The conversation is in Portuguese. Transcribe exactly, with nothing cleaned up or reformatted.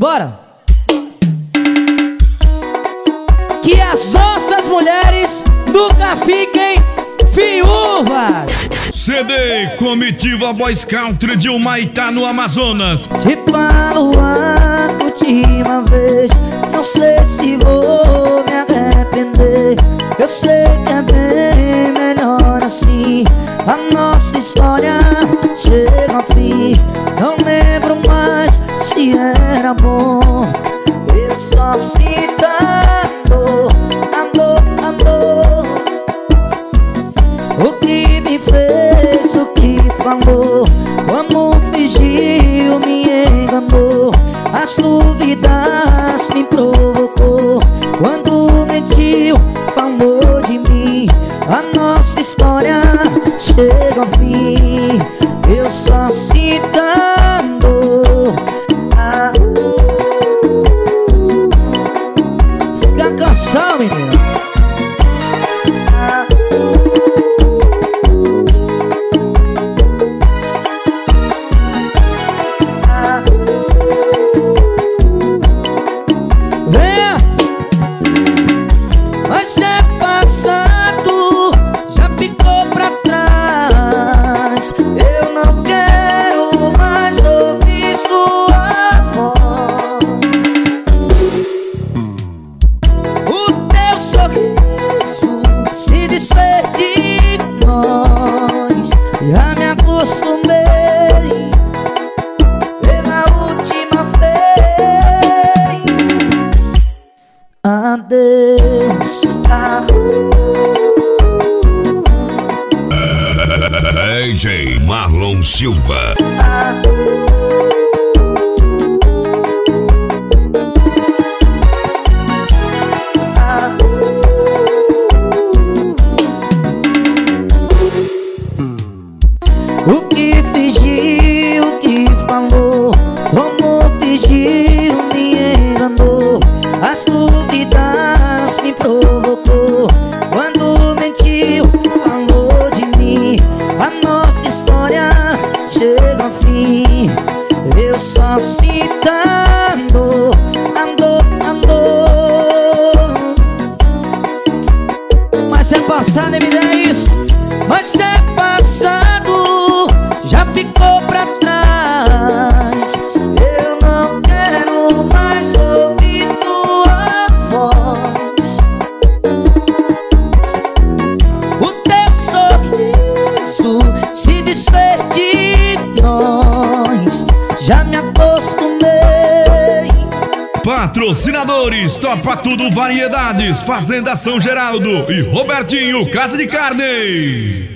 Bora! Que as nossas mulheres nunca fiquem viúvas. C D Comitiva Boys Country de Humaitá, no Amazonas. Te falo a última vez, não sei se vou me arrepender. Eu sei que é bem melhor assim. A nossa história chega ao fim. Não lembro mais se era bom. Eu só sinto amor, amor, amor. O que me fez, o que falou, como fingiu, me enganou. As dúvidas me provocou. Quando mentiu, falou de mim. A nossa história chega ao fim. Eu só sinto amor. Ah, diz que é a canção, menino. Ah, ah. Venha! Mas é passado, já ficou pra trás. Eu não quero mais ouvir sua voz. O teu sorriso se desfez de nós. Já me acostumei pela última vez. Adeus, D J Marlon Silva. o que fingiu, o que falou, como fingiu, me enganou. As dúvidas me provocou. Quando mentiu, falou de mim. A nossa história chega ao fim. Eu só sinto amor, amor, amor. Mas é passado, me dá isso. Mas é passado, já ficou pra trás. Eu não quero mais ouvir tua voz. O teu sorriso se desfez de nós. Já me acostumei. Patrocinadores: Topa Tudo Variedades, Fazenda São Geraldo e Robertinho Casa de Carne.